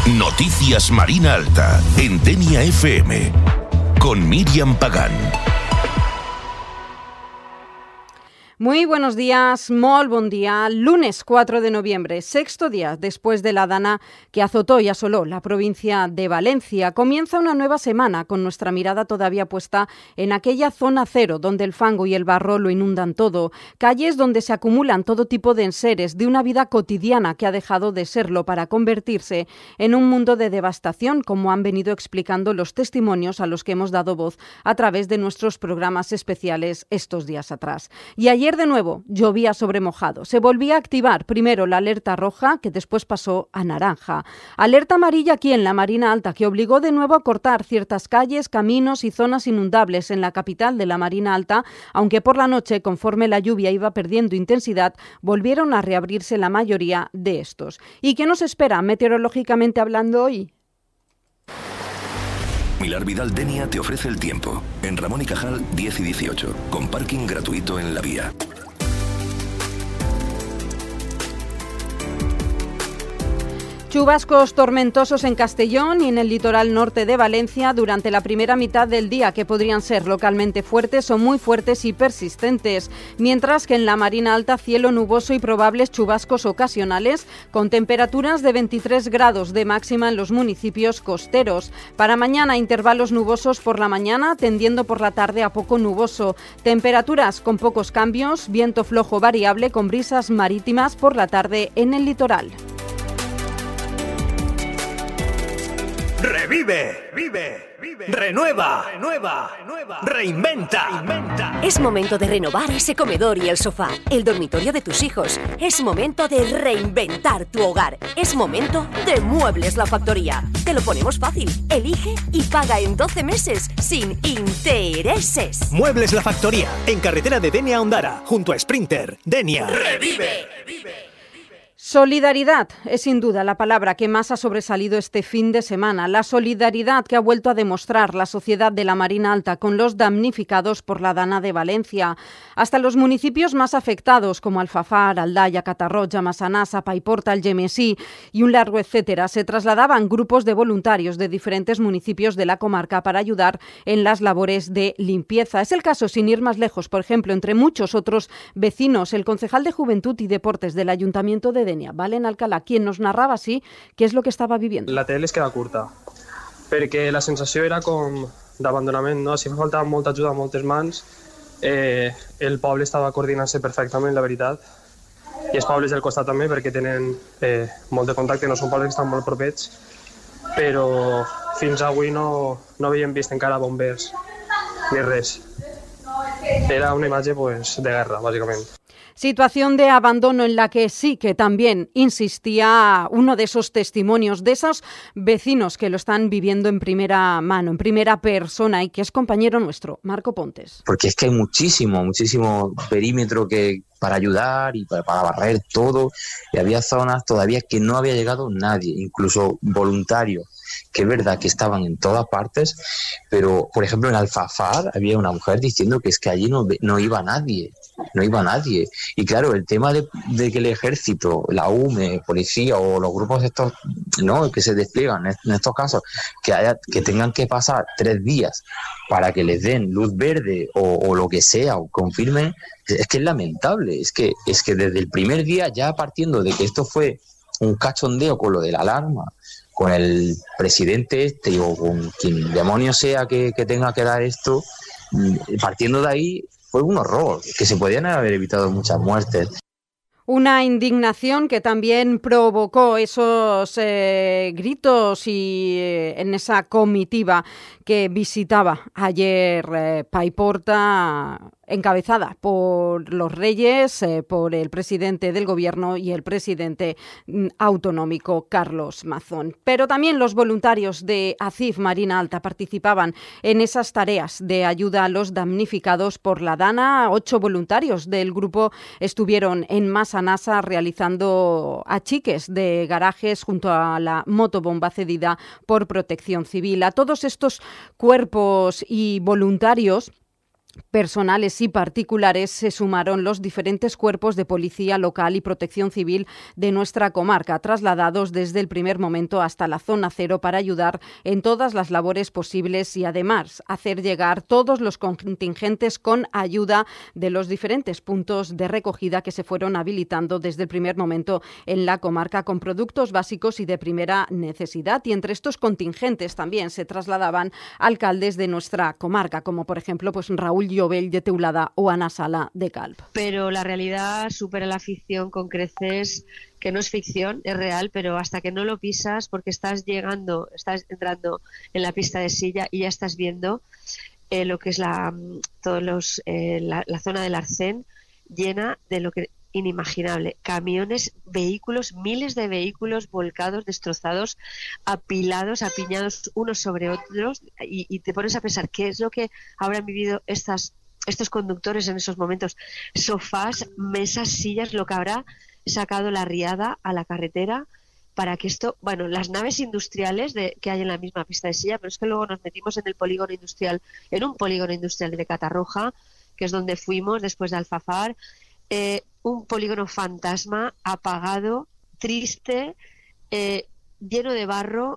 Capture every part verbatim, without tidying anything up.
Noticias Marina Alta, en Denia F M, con Miriam Pagán. Muy buenos días, molt bon día. Lunes cuatro de noviembre, sexto día después de la dana que azotó y asoló la provincia de Valencia. Comienza una nueva semana con nuestra mirada todavía puesta en aquella zona cero donde el fango y el barro lo inundan todo. Calles donde se acumulan todo tipo de enseres de una vida cotidiana que ha dejado de serlo para convertirse en un mundo de devastación, como han venido explicando los testimonios a los que hemos dado voz a través de nuestros programas especiales estos días atrás. Y ayer de nuevo llovía sobre mojado. Se volvía a activar primero la alerta roja, que después pasó a naranja. Alerta amarilla aquí en la Marina Alta, que obligó de nuevo a cortar ciertas calles, caminos y zonas inundables en la capital de la Marina Alta, aunque por la noche, conforme la lluvia iba perdiendo intensidad, volvieron a reabrirse la mayoría de estos. ¿Y qué nos espera meteorológicamente hablando hoy? Milar Vidal Denia te ofrece el tiempo. En Ramón y Cajal diez y dieciocho, con parking gratuito en la vía. Chubascos tormentosos en Castellón y en el litoral norte de Valencia durante la primera mitad del día, que podrían ser localmente fuertes o muy fuertes y persistentes, mientras que en la Marina Alta cielo nuboso y probables chubascos ocasionales, con temperaturas de veintitrés grados de máxima en los municipios costeros. Para mañana, intervalos nubosos por la mañana, tendiendo por la tarde a poco nuboso. Temperaturas con pocos cambios, viento flojo variable con brisas marítimas por la tarde en el litoral. Revive, vive, vive, renueva, renueva, renueva, reinventa, reinventa. Es momento de renovar ese comedor y el sofá, el dormitorio de tus hijos. Es momento de reinventar tu hogar. Es momento de Muebles La Factoría. Te lo ponemos fácil. Elige y paga en doce meses sin intereses. Muebles La Factoría, en carretera de Denia a Ondara, junto a Sprinter. Denia. Revive, revive. Solidaridad es sin duda la palabra que más ha sobresalido este fin de semana. La solidaridad que ha vuelto a demostrar la sociedad de la Marina Alta con los damnificados por la dana de Valencia. Hasta los municipios más afectados como Alfafar, Aldaya, Catarroja, Massanassa, Paiporta, Algemesí y un largo etcétera, se trasladaban grupos de voluntarios de diferentes municipios de la comarca para ayudar en las labores de limpieza. Es el caso, sin ir más lejos, por ejemplo, entre muchos otros vecinos, el concejal de Juventud y Deportes del Ayuntamiento de Denia, Valen Alcalà, quien nos narrava així què és el que estava vivint. La tele es queda curta, perquè la sensació era com d'abandonament, no? Si fa falta molta ajuda a moltes mans, eh, el poble estava coordinant-se perfectament, la veritat, i els pobles del costat també, perquè tenen eh, molt de contacte, no són pobles que estan molt propets, però fins avui no, no havíem vist encara bombers ni res. Era una imatge pues, de guerra, bàsicament. Situación de abandono en la que sí que también insistía uno de esos testimonios de esos vecinos que lo están viviendo en primera mano, en primera persona, y que es compañero nuestro, Marco Pontes. Porque es que hay muchísimo, muchísimo perímetro que para ayudar y para, para barrer todo, y había zonas todavía que no había llegado nadie, incluso voluntarios, que es verdad que estaban en todas partes, pero por ejemplo en Alfafar había una mujer diciendo que es que allí no, no iba nadie. No iba nadie. Y claro, el tema de, de que el ejército, la U M E, policía o los grupos estos, no, que se despliegan en estos casos, que haya, que tengan que pasar tres días para que les den luz verde o, o lo que sea, o confirmen, es que es lamentable. Es que, es que desde el primer día, ya partiendo de que esto fue un cachondeo con lo de la alarma, con el presidente este o con quien demonio sea que, que tenga que dar esto, partiendo de ahí, fue un horror, que se podían haber evitado muchas muertes. Una indignación que también provocó esos eh, gritos y eh, en esa comitiva que visitaba ayer eh, Paiporta, encabezada por los Reyes, eh, por el presidente del gobierno y el presidente mm, autonómico Carlos Mazón. Pero también los voluntarios de ACIF Marina Alta participaban en esas tareas de ayuda a los damnificados por la dana. Ocho voluntarios del grupo estuvieron en Massanassa realizando achiques de garajes junto a la motobomba cedida por Protección Civil. A todos estos cuerpos y voluntarios personales y particulares se sumaron los diferentes cuerpos de policía local y protección civil de nuestra comarca, trasladados desde el primer momento hasta la zona cero para ayudar en todas las labores posibles y además hacer llegar todos los contingentes con ayuda de los diferentes puntos de recogida que se fueron habilitando desde el primer momento en la comarca con productos básicos y de primera necesidad. Y entre estos contingentes también se trasladaban alcaldes de nuestra comarca, como por ejemplo pues Raúl Llobell de Teulada o Ana Sala de Calp. Pero la realidad supera la ficción con creces, que no es ficción, es real, pero hasta que no lo pisas, porque estás llegando, estás entrando en la pista de silla y ya estás viendo eh, lo que es la, todos los, eh, la, la zona del Arcén llena de lo que inimaginable, camiones, vehículos, miles de vehículos volcados, destrozados, apilados, apiñados unos sobre otros, y, y te pones a pensar qué es lo que habrán vivido estas, estos conductores en esos momentos. Sofás, mesas, sillas, lo que habrá sacado la riada a la carretera para que esto, bueno, las naves industriales de, que hay en la misma pista de silla, pero es que luego nos metimos en el polígono industrial, en un polígono industrial de Catarroja, que es donde fuimos después de Alfafar. Eh, un polígono fantasma, apagado, triste, eh, lleno de barro.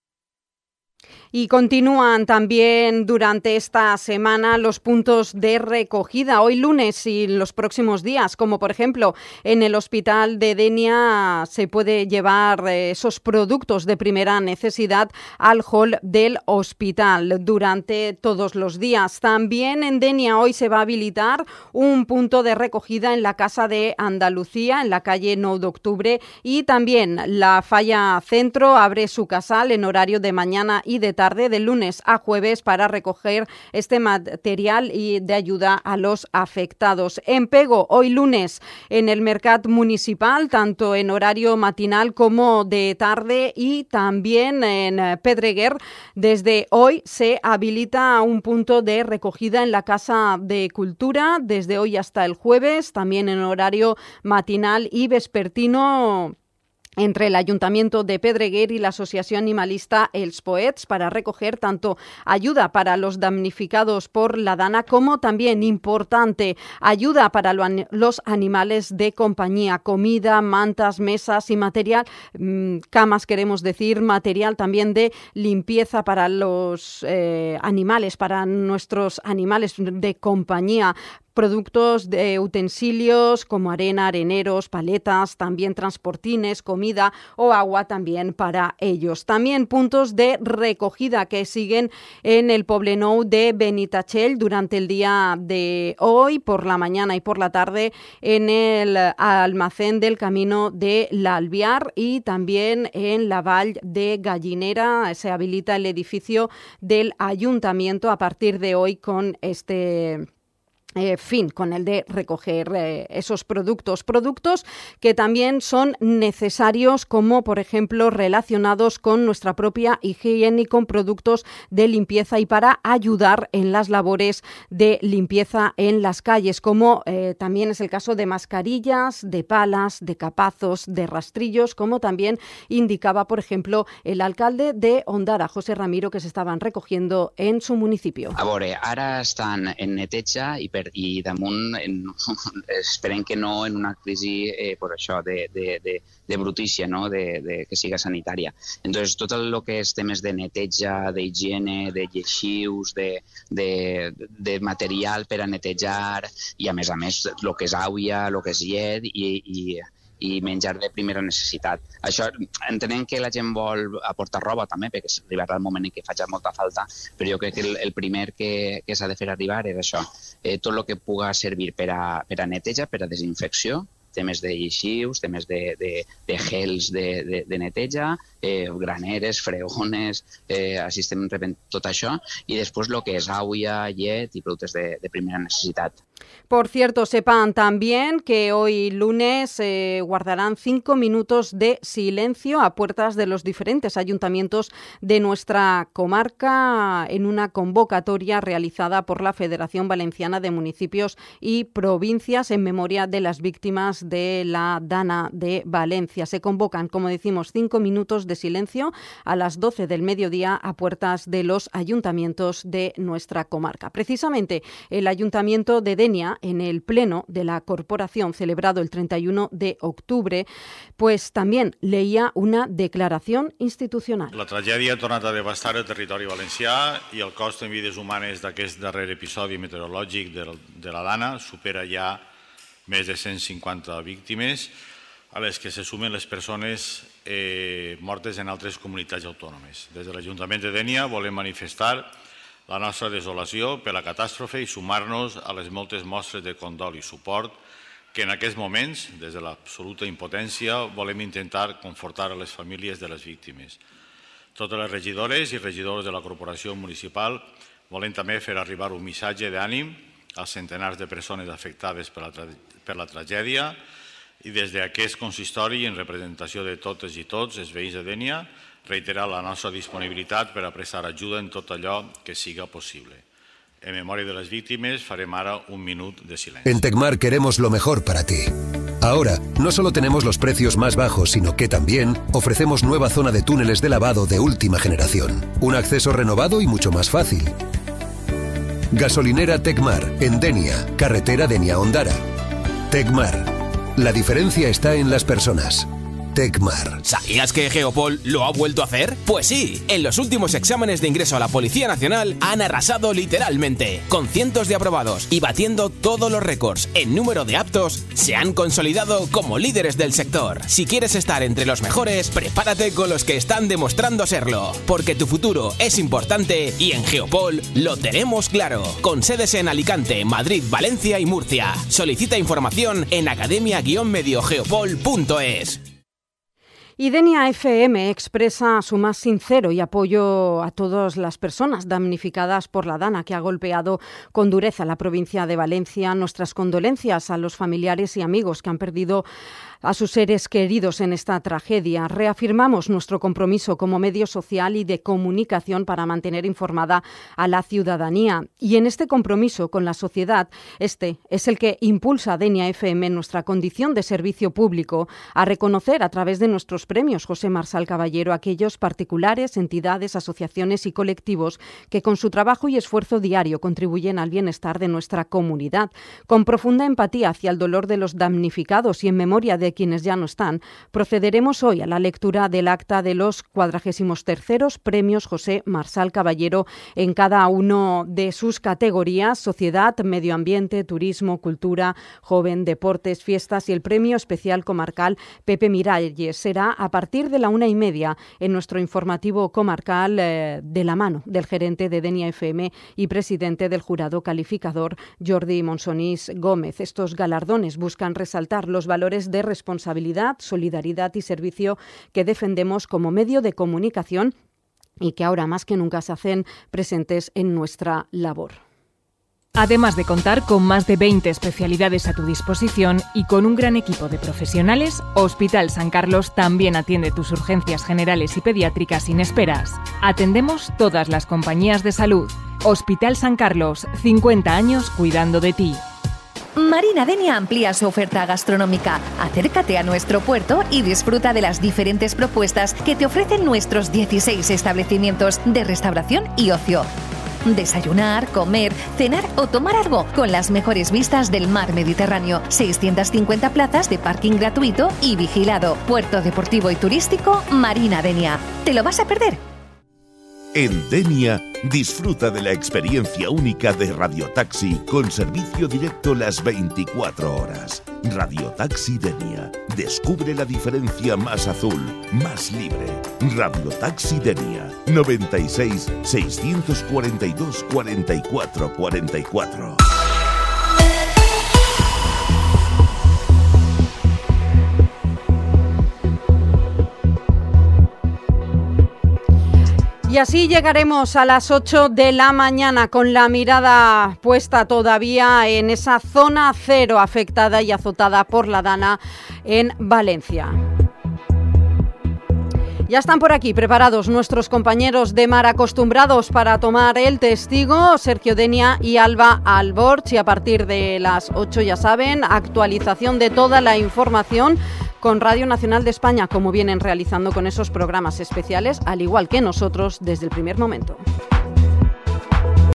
Y continúan también durante esta semana los puntos de recogida, hoy lunes y los próximos días, como por ejemplo en el hospital de Denia se puede llevar esos productos de primera necesidad al hall del hospital durante todos los días. También en Denia hoy se va a habilitar un punto de recogida en la Casa de Andalucía, en la calle nueve de octubre, y también la Falla Centro abre su casal en horario de mañana y de tarde, de lunes a jueves, para recoger este material y de ayuda a los afectados. En Pego, hoy lunes, en el Mercat Municipal, tanto en horario matinal como de tarde, y también en Pedreguer, desde hoy se habilita un punto de recogida en la Casa de Cultura, desde hoy hasta el jueves, también en horario matinal y vespertino, entre el Ayuntamiento de Pedreguer y la Asociación Animalista Els Poets, para recoger tanto ayuda para los damnificados por la dana como también, importante, ayuda para lo, los animales de compañía, comida, mantas, mesas y material, mmm, camas queremos decir, material también de limpieza para los eh, animales, para nuestros animales de compañía, productos de utensilios como arena, areneros, paletas, también transportines, comida o agua también para ellos. También puntos de recogida que siguen en el Poblenou de Benitatxell durante el día de hoy, por la mañana y por la tarde, en el almacén del Camino de l'Albiar, y también en la Vall de Gallinera se habilita el edificio del Ayuntamiento a partir de hoy con este Eh, fin, con el de recoger eh, esos productos, productos que también son necesarios, como por ejemplo relacionados con nuestra propia higiene y con productos de limpieza y para ayudar en las labores de limpieza en las calles, como eh, también es el caso de mascarillas, de palas, de capazos, de rastrillos, como también indicaba por ejemplo el alcalde de Ondara, José Ramiro, que se estaban recogiendo en su municipio. A veure, ara estan en neteja i per i damunt en, esperem que no en una crisi eh, per això de, de, de, de brutícia, no? de, de, que siga sanitària. Entonces, tot el que és temes de neteja, d'higiene, de lleixius, de, de, de material per a netejar, i a més a més el que és àuia, el que és llet i, i i menjar de primera necessitat. Això, entenem que la gent vol aportar roba també, perquè arribarà el moment en què faci molta falta, però jo crec que el, el primer que, que s'ha de fer arribar és això, eh, tot el que puga servir per a, per a neteja, per a desinfecció, temes de lleixius, temes de, de, de gels de, de, de neteja, eh, graneres, fregones, eh, així estem rebent tot això, i després el que és àuia, llet i productes de, de primera necessitat. Por cierto, sepan también que hoy lunes eh, guardarán cinco minutos de silencio a puertas de los diferentes ayuntamientos de nuestra comarca en una convocatoria realizada por la Federación Valenciana de Municipios y Provincias en memoria de las víctimas de la Dana de Valencia. Se convocan, como decimos, cinco minutos de silencio a las doce del mediodía a puertas de los ayuntamientos de nuestra comarca. Precisamente el Ayuntamiento de Denia, en el pleno de la corporación celebrado el treinta y uno de octubre, pues también leía una declaración institucional. La tragèdia ha tornat a devastar el territori valencià i el cost en vides humanes d'aquest darrer episodi meteorològic de, de la Dana supera ja més de cent cinquanta víctimes, a les que se sumen les persones eh, mortes en altres comunitats autònomes. Des de l'Ajuntament de Dénia volem manifestar la nostra desolació per la catàstrofe i sumar-nos a les moltes mostres de condol i suport que en aquests moments, des de l'absoluta impotència, volem intentar confortar a les famílies de les víctimes. Totes les regidores i regidors de la Corporació Municipal volem també fer arribar un missatge d'ànim als centenars de persones afectades per la, tra per la tragèdia i des d'aquest consistori, en representació de totes i tots els veïns de Dénia, reiterar la nostra disponibilitat per a prestar ajuda en tot allò que siga posible. En memoria de las víctimas, farem ara un minuto de silencio. En Tecmar queremos lo mejor para ti. Ahora, no solo tenemos los precios más bajos, sino que también ofrecemos nueva zona de túneles de lavado de última generación. Un acceso renovado y mucho más fácil. Gasolinera Tecmar, en Denia, carretera Denia-Ondara. Tecmar. La diferencia está en las personas. Tecmar. ¿Sabías que Geopol lo ha vuelto a hacer? Pues sí, en los últimos exámenes de ingreso a la Policía Nacional han arrasado literalmente. Con cientos de aprobados y batiendo todos los récords en número de aptos, se han consolidado como líderes del sector. Si quieres estar entre los mejores, prepárate con los que están demostrando serlo, porque tu futuro es importante y en Geopol lo tenemos claro. Con sedes en Alicante, Madrid, Valencia y Murcia. Solicita información en academia guion medio geopol punto es. Y Denia F M expresa su más sincero y apoyo a todas las personas damnificadas por la Dana que ha golpeado con dureza la provincia de Valencia. Nuestras condolencias a los familiares y amigos que han perdido a sus seres queridos en esta tragedia. Reafirmamos nuestro compromiso como medio social y de comunicación para mantener informada a la ciudadanía. Y en este compromiso con la sociedad, este es el que impulsa a Denia F M en nuestra condición de servicio público a reconocer a través de nuestros premios José Marsal Caballero a aquellos particulares, entidades, asociaciones y colectivos que con su trabajo y esfuerzo diario contribuyen al bienestar de nuestra comunidad. Con profunda empatía hacia el dolor de los damnificados y en memoria de quienes ya no están, procederemos hoy a la lectura del acta de los cuadragésimos terceros premios José Marsal Caballero en cada uno de sus categorías: sociedad, medio ambiente, turismo, cultura, joven, deportes, fiestas y el premio especial comarcal Pepe Miralles. Será a partir de la una y media en nuestro informativo comarcal eh, de la mano del gerente de Denia F M y presidente del jurado calificador Jordi Monsonís Gómez. Estos galardones buscan resaltar los valores de responsabilidad, solidaridad y servicio que defendemos como medio de comunicación y que ahora más que nunca se hacen presentes en nuestra labor. Además de contar con más de veinte especialidades a tu disposición y con un gran equipo de profesionales, Hospital San Carlos también atiende tus urgencias generales y pediátricas sin esperas. Atendemos todas las compañías de salud. Hospital San Carlos, cincuenta años cuidando de ti. Marina Denia amplía su oferta gastronómica. Acércate a nuestro puerto y disfruta de las diferentes propuestas que te ofrecen nuestros dieciséis establecimientos de restauración y ocio. Desayunar, comer, cenar o tomar algo con las mejores vistas del mar Mediterráneo. seiscientas cincuenta plazas de parking gratuito y vigilado. Puerto deportivo y turístico Marina Denia. ¿Te lo vas a perder? En Denia, disfruta de la experiencia única de Radiotaxi con servicio directo las veinticuatro horas. Radiotaxi Denia. Descubre la diferencia más azul, más libre. Radiotaxi Denia. noventa y seis, seiscientos cuarenta y dos, cuarenta y cuatro cuarenta y cuatro. Y así llegaremos a las ocho de la mañana con la mirada puesta todavía en esa zona cero afectada y azotada por la Dana en Valencia. Ya están por aquí preparados nuestros compañeros de mar acostumbrados para tomar el testigo, Sergio Denia y Alba Alborch, y a partir de las ocho, ya saben, actualización de toda la información con Radio Nacional de España, como vienen realizando con esos programas especiales, al igual que nosotros desde el primer momento.